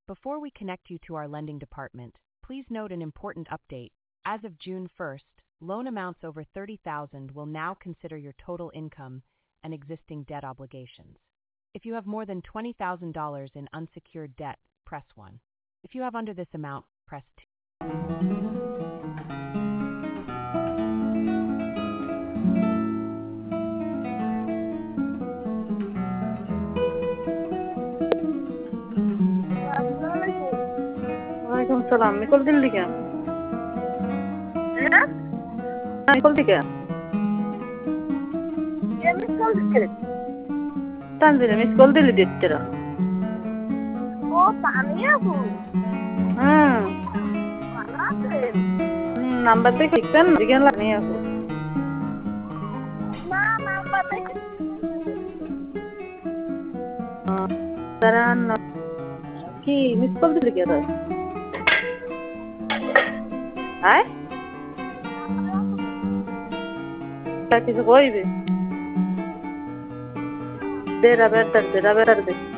Before we connect you to our lending department, please note an important update. As of June 1st, loan amounts over $30,000 will now consider your total income and existing debt obligations. If you have more than $20,000 in unsecured debt, press 1. If you have under this amount, press 2. वालेकुम सलाम। निकल दिल्ली क्या? निकल दी क्या? ये miss call दिखे। तांजिल miss call Delhi देते तेरा। ओ तानिया को। माना थे। नंबर देख कितन दिखने लगनी है को। ना नंबर देख। तेरा न की मिस कॉल दिल्ली क्या था? आए? क्या किसी कोई भी? तेरा बेटर दे।